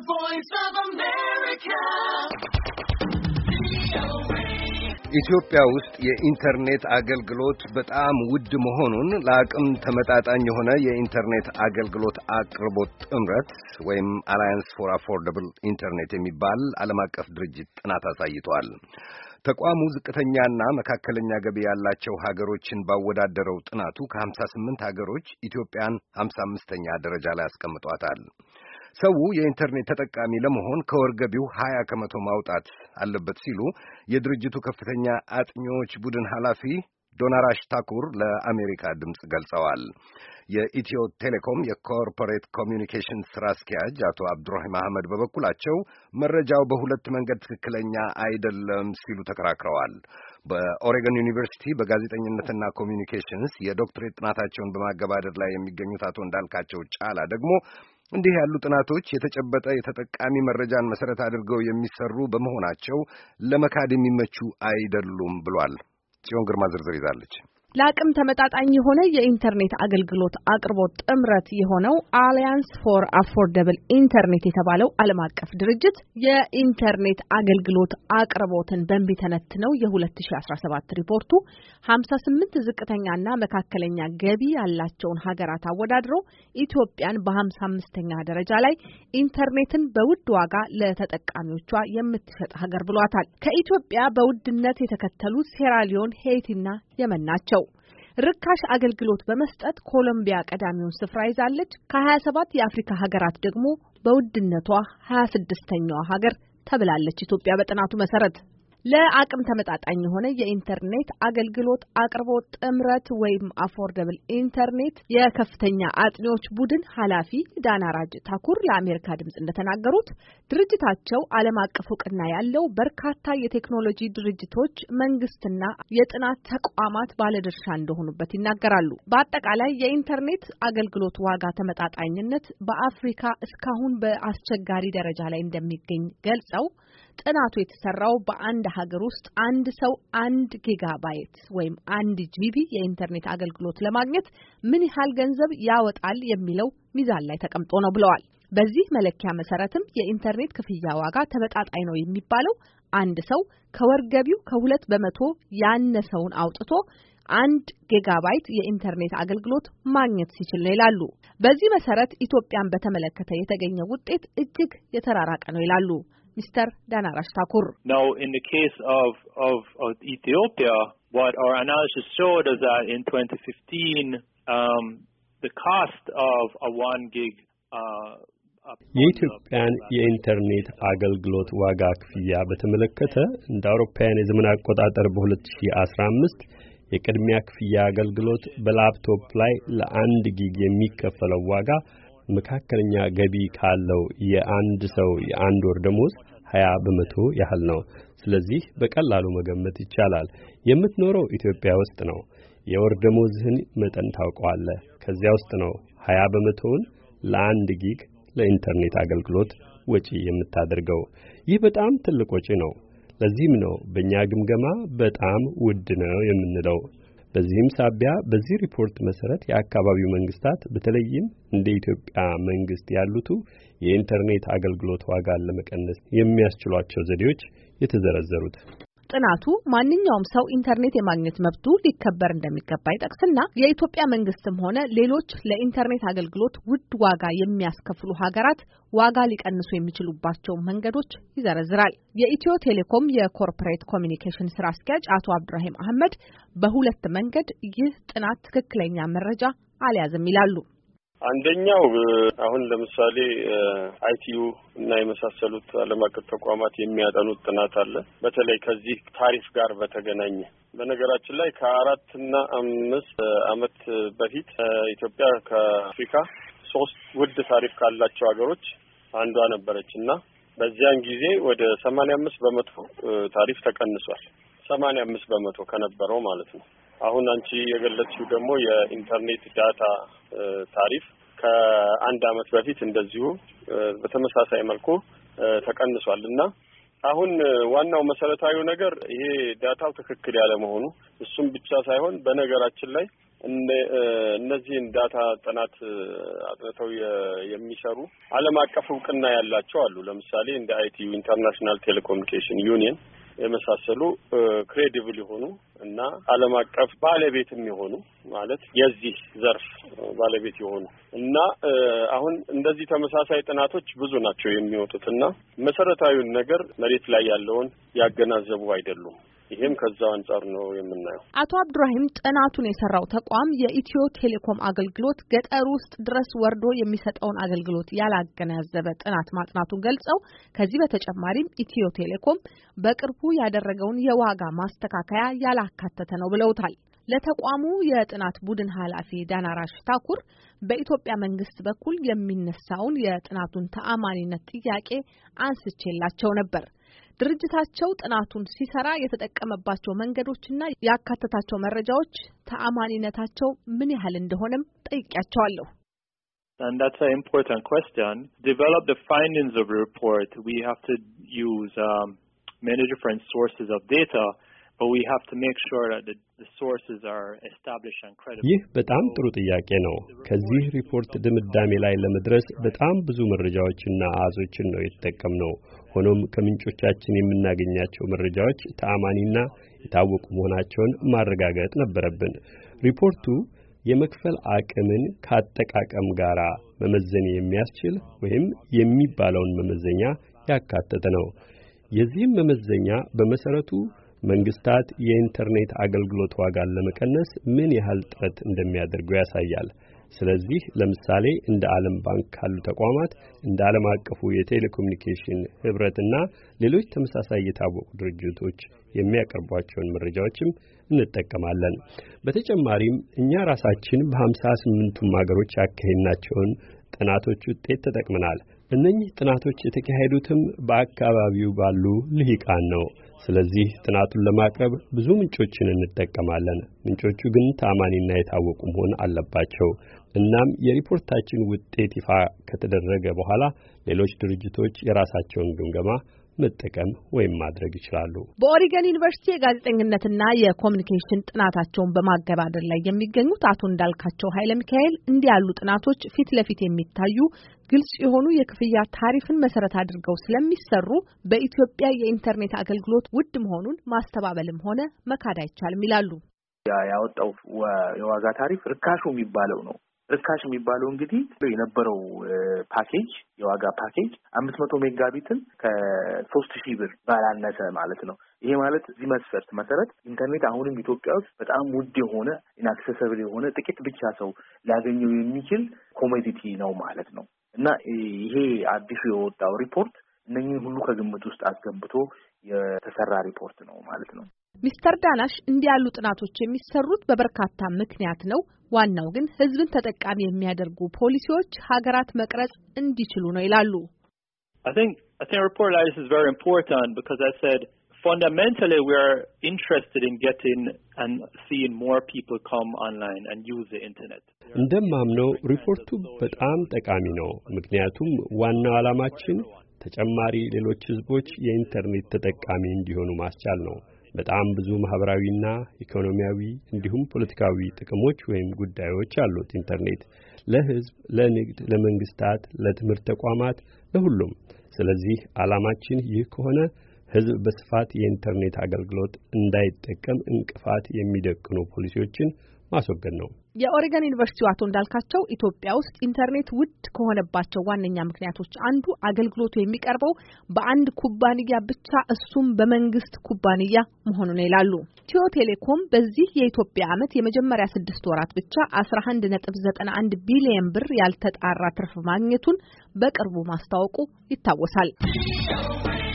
voice of America. ኢትዮጵያ ውስጥ የኢንተርኔት አገልግሎት በጣም ውድ መሆኑን ለአቅም ተመጣጣኝ የሆነ የኢንተርኔት አገልግሎት አቅርቦት ጥምረት ወይም አላያንስ ፎር አፎርደብል ኢንተርኔት የሚባል ዓለም አቀፍ ድርጅት ጥናት አሳይቷል። ተቋሙ ዝቅተኛና መካከለኛ ገቢ ያላቸው ሀገሮችን ባወዳደረው ጥናቱ ከ58 ሀገሮች ኢትዮጵያን 55ኛ ደረጃ ላይ አስቀምጧታል። ሰው የኢንተርኔት ተጠቃሚ ለመሆን ከወር ገቢው 20 ከመቶ ማውጣት አለበት ሲሉ የድርጅቱ ከፍተኛ አጥኚዎች ቡድን ኃላፊ ዶናራሽ ታኩር ለአሜሪካ ድምፅ ገልጸዋል። የኢትዮ ቴሌኮም የኮርፖሬት ኮሚዩኒኬሽን ስራ አስኪያጅ አቶ አብዱራሂም አህመድ በበኩላቸው መረጃው በሁለት መንገድ ትክክለኛ አይደለም ሲሉ ተከራክረዋል። በኦሬገን ዩኒቨርሲቲ በጋዜጠኝነትና ኮሚዩኒኬሽንስ የዶክትሬት ጥናታቸውን በማገባደድ ላይ የሚገኙት አቶ እንዳልካቸው ጫላ ደግሞ እንዲህ ያሉ ጥናቶች የተጨበጠ የተጠቃሚ መረጃን መሰረት አድርገው የሚሰሩ በመሆናቸው ለመካድ የሚመቹ አይደሉም ብሏል። ጽዮን ግርማ ዝርዝር ይዛለች። ለአቅም ተመጣጣኝ የሆነ የኢንተርኔት አገልግሎት አቅርቦት ጥምረት የሆነው አሊያንስ ፎር አፎርደብል ኢንተርኔት የተባለው ዓለም አቀፍ ድርጅት የኢንተርኔት አገልግሎት አቅርቦትን በሚተነትነው የ2017 ሪፖርቱ 58 ዝቅተኛና መካከለኛ ገቢ ያላቸውን ሀገራት አወዳድሮ ኢትዮጵያን በ55ኛ ደረጃ ላይ ኢንተርኔትን በውድ ዋጋ ለተጠቃሚዎቿ የምትሸጥ ሀገር ብሏታል። ከኢትዮጵያ በውድነት የተከተሉት ሴራሊዮን፣ ሄይቲና የመን ናቸው። ርካሽ አገልግሎት በመስጠት ኮሎምቢያ ቀዳሚውን ስፍራ ይዛለች። ከ27 የአፍሪካ ሀገራት ደግሞ በውድነቷ 26ኛዋ ሀገር ተብላለች ኢትዮጵያ በጥናቱ መሰረት። ለአቅም ተመጣጣኝ የሆነ የኢንተርኔት አገልግሎት አቅርቦት ጥምረት ወይም አፎርደብል ኢንተርኔት የከፍተኛ አጥኚዎች ቡድን ኃላፊ ዳናራጅ ታኩር ለአሜሪካ ድምጽ እንደተናገሩት ድርጅታቸው ዓለም አቀፍ እውቅና ያለው በርካታ የቴክኖሎጂ ድርጅቶች፣ መንግስትና የጥናት ተቋማት ባለድርሻ እንደሆኑበት ይናገራሉ። በአጠቃላይ የኢንተርኔት አገልግሎት ዋጋ ተመጣጣኝነት በአፍሪካ እስካሁን በአስቸጋሪ ደረጃ ላይ እንደሚገኝ ገልጸው ጥናቱ የተሰራው በአንድ ሀገር ውስጥ አንድ ሰው 1 ጊጋባይት ወይም 1 ጂቢ የኢንተርኔት አገልግሎት ለማግኘት ምን ያህል ገንዘብ ያወጣል የሚለው ሚዛን ላይ ተቀምጦ ነው ብለዋል። በዚህ መለኪያ መሰረትም የኢንተርኔት ክፍያ ዋጋ ተመጣጣኝ ነው የሚባለው አንድ ሰው ከወር ገቢው ከ2 በመቶ ያነሰውን አውጥቶ 1 ጊጋባይት የኢንተርኔት አገልግሎት ማግኘት ሲችል ነው ይላሉ። በዚህ መሰረት ኢትዮጵያን በተመለከተ የተገኘው ውጤት እጅግ የተራራቀ ነው ይላሉ Mr. Danarash Thakur. Now, in the case of Ethiopia, what our analysis showed is that in 2015, the cost of a 1 gig የኢትዮጵያን የኢንተርኔት አገልግሎት ዋጋ ክፍያ በተመለከተ እንደ አውሮፓውያን የዘመን አቆጣጠር በ2015 የቅድሚያ ክፍያ አገልግሎት በላፕቶፕ ላይ ለ1 ጊግ የሚከፈለው ዋጋ መካከለኛ ገቢ ካለው የአንድ ሰው የአንድ ወር ደሞዝ 20 በመቶ ያህል ነው። ስለዚህ በቀላሉ መገመት ይቻላል። የምትኖረው ኢትዮጵያ ውስጥ ነው። የወር ደሞዝህን መጠን ታውቀዋለህ። ከዚያ ውስጥ ነው 20 በመቶውን ለ1 ጊግ ለኢንተርኔት አገልግሎት ወጪ የምታደርገው። ይህ በጣም ትልቅ ወጪ ነው። ለዚህም ነው በእኛ ግምገማ በጣም ውድ ነው የምንለው። በዚህም ሳቢያ በዚህ ሪፖርት መሰረት የአካባቢው መንግስታት በተለይም እንደ ኢትዮጵያ መንግስት ያሉት የኢንተርኔት አገልግሎት ዋጋን ለመቀነስ የሚያስችሏቸው ዘዴዎች የተዘረዘሩት። ጥናቱ ማንኛውም ሰው ኢንተርኔት የማግኘት መብቱ ሊከበር እንደሚገባ ይጠቅስና የኢትዮጵያ መንግስትም ሆነ ሌሎች ለኢንተርኔት አገልግሎት ውድ ዋጋ የሚያስከፍሉ ሀገራት ዋጋ ሊቀንሱ የሚችሉባቸው መንገዶች ይዘረዝራል። የኢትዮ ቴሌኮም የኮርፖሬት ኮሚዩኒኬሽን ስራ አስኪያጅ አቶ አብዱራሂም አህመድ በሁለት መንገድ ይህ ጥናት ትክክለኛ መረጃ አልያዘም ይላሉ። አንደኛው አሁን ለምሳሌ አይቲዩ እና የመሳሰሉት ዓለም አቀፍ ተቋማት የሚያጠኑት ጥናት አለ። በተለይ ከዚህ ታሪፍ ጋር በተገናኘ በነገራችን ላይ ከ4 እና 5 ዓመት በፊት ኢትዮጵያ ከአፍሪካ 3 ውድ ታሪፍ ካላቸው ሀገሮች አንዷ ነበረችና በዚያን ጊዜ ወደ 85 በመቶ ታሪፍ ተቀንሷል። 85 በመቶ ከነበረው ማለት ነው። አሁን አንቺ የገለጽሽው ደግሞ የኢንተርኔት ዳታ ታሪፍ ከአንድ ዓመት በፊት እንደዚሁ በተመሳሳይ መልኩ ተቀንሷልና አሁን ዋናው መሰረታዊ ነገር ይሄ ዳታው ትክክል ያለ መሆኑ እሱም ብቻ ሳይሆን በነገራችን ላይ እነዚህን ዳታ ጥናት አጥንተው የሚሰሩ ዓለም አቀፍ እውቅና ያላቸው አሉ። ለምሳሌ እንደ ITU ኢንተርናሽናል ቴሌኮሙኒኬሽን ዩኒየን የመሳሰሉ ክሬዲብል የሆኑ እና ዓለም አቀፍ ባለቤትም የሆኑ ማለት የዚህ ዘርፍ ባለቤት የሆኑ እና አሁን እንደዚህ ተመሳሳይ ጥናቶች ብዙ ናቸው የሚወጡትና መሰረታዊውን ነገር መሬት ላይ ያለውን ያገናዘቡ አይደሉም። ይሄም ከዛው አንፃር ነው የምናየው። አቶ አብዱራሂም ጥናቱን የሰራው ተቋም የኢትዮ ቴሌኮም አገልግሎት ገጠር ውስጥ ድረስ ወርዶ የሚሰጠውን አገልግሎት ያላገናዘበ ጥናት ማጥናቱን ገልጸው ከዚህ በተጨማሪም ኢትዮ ቴሌኮም በቅርቡ ያደረገውን የዋጋ ማስተካከያ ያላካተተ ነው ብለውታል። ለተቋሙ የጥናት ቡድን ኃላፊ ዳናራሽ ታኩር በኢትዮጵያ መንግስት በኩል የሚነሳውን የጥናቱን ተአማኒነት ጥያቄ አንስቼላቸው ነበር። ድርጅታቸው ጥናቱን ሲሰራ የተጠቀመባቸው መንገዶችና ያካተታቸው መረጃዎች ተአማኒነታቸው ምን ያህል እንደሆነም ጠይቄያቸዋለሁ። And that's an important question. Develop the findings of the report. We have to use many different sources of data, but we have to make sure that the sources are established and credible. ይህ በጣም ጥሩ ጥያቄ ነው። ከዚህ ሪፖርት ድምዳሜ ላይ ለመድረስ በጣም ብዙ መረጃዎችና አሃዞችን ነው የተጠቀምነው። ሆኖም ከምንጮቻችን የምናገኛቸው መረጃዎች ተአማኒና የታወቁ መሆናቸውን ማረጋገጥ ነበረብን። ሪፖርቱ የመክፈል አቅምን ከአጠቃቀም ጋር መመዘን የሚያስችል ወይም የሚባለውን መመዘኛ ያካተተ ነው። የዚህም መመዘኛ በመሰረቱ መንግስታት የኢንተርኔት አገልግሎት ዋጋን ለመቀነስ ምን ያህል ጥረት እንደሚያደርጉ ያሳያል። ስለዚህ ለምሳሌ እንደ ዓለም ባንክ ካሉ ተቋማት እንደ ዓለም አቀፉ የቴሌኮሙኒኬሽን ህብረትና ሌሎች ተመሳሳይ የታወቁ ድርጅቶች የሚያቀርቧቸውን መረጃዎችም እንጠቀማለን። በተጨማሪም እኛ ራሳችን በ58ቱም ሀገሮች ያካሄድናቸውን ጥናቶች ውጤት ተጠቅመናል። እነኚህ ጥናቶች የተካሄዱትም በአካባቢው ባሉ ልሂቃን ነው። ስለዚህ ጥናቱን ለማቅረብ ብዙ ምንጮችን እንጠቀማለን። ምንጮቹ ግን ታማኒና የታወቁ መሆን አለባቸው። እናም የሪፖርታችን ውጤት ይፋ ከተደረገ በኋላ ሌሎች ድርጅቶች የራሳቸውን ግምገማ መጠቀም ወይም ማድረግ ይችላሉ። በኦሪገን ዩኒቨርሲቲ የጋዜጠኝነትና የኮሙኒኬሽን ጥናታቸውን በማገባደድ ላይ የሚገኙት አቶ እንዳልካቸው ኃይለ ሚካኤል እንዲህ ያሉ ጥናቶች ፊት ለፊት የሚታዩ ግልጽ የሆኑ የክፍያ ታሪፍን መሰረት አድርገው ስለሚሰሩ በኢትዮጵያ የኢንተርኔት አገልግሎት ውድ መሆኑን ማስተባበልም ሆነ መካድ አይቻልም ይላሉ። ያወጣው የዋጋ ታሪፍ ርካሹ የሚባለው ነው። ርካሽ የሚባለው እንግዲህ የነበረው ፓኬጅ የዋጋ ፓኬጅ 500 ሜጋቢትን ከ3000 ብር ባላነሰ ማለት ነው። ይሄ ማለት እዚህ መስፈርት መሰረት ኢንተርኔት አሁንም ኢትዮጵያ ውስጥ በጣም ውድ የሆነ ኢንአክሰሰብል የሆነ ጥቂት ብቻ ሰው ሊያገኘው የሚችል ኮሞዲቲ ነው ማለት ነው። እና ይሄ አዲሱ የወጣው ሪፖርት እነኚህን ሁሉ ከግምት ውስጥ አስገብቶ የተሰራ ሪፖርት ነው ማለት ነው። ሚስተር ዳናሽ እንዲህ ያሉ ጥናቶች የሚሰሩት በበርካታ ምክንያት ነው። ዋናው ግን ህዝብን ተጠቃሚ የሚያደርጉ ፖሊሲዎች ሀገራት መቅረጽ እንዲችሉ ነው ይላሉ። I think report like this is very important because I said fundamentally we are interested in getting and seeing more people come online and use the internet. እንደማምነው ሪፖርቱ በጣም ጠቃሚ ነው። ምክንያቱም ዋናው ዓላማችን ተጨማሪ ሌሎች ህዝቦች የኢንተርኔት ተጠቃሚ እንዲሆኑ ማስቻል ነው። በጣም ብዙ ማህበራዊና ኢኮኖሚያዊ እንዲሁም ፖለቲካዊ ጥቅሞች ወይም ጉዳዮች አሉት ኢንተርኔት ለህዝብ፣ ለንግድ፣ ለመንግስታት፣ ለትምህርት ተቋማት፣ ለሁሉም። ስለዚህ ዓላማችን ይህ ከሆነ ህዝብ በስፋት የኢንተርኔት አገልግሎት እንዳይጠቀም እንቅፋት የሚደቅኑ ፖሊሲዎችን ማስወገድ ነው። የኦሪገን ዩኒቨርሲቲው አቶ እንዳልካቸው ኢትዮጵያ ውስጥ ኢንተርኔት ውድ ከሆነባቸው ዋነኛ ምክንያቶች አንዱ አገልግሎቱ የሚቀርበው በአንድ ኩባንያ ብቻ እሱም በመንግስት ኩባንያ መሆኑን ይላሉ። ኢትዮ ቴሌኮም በዚህ የኢትዮጵያ ዓመት የመጀመሪያ 6 ወራት ብቻ 11.91 ቢሊዮን ብር ያልተጣራ ትርፍ ማግኘቱን በቅርቡ ማስታወቁ ይታወሳል።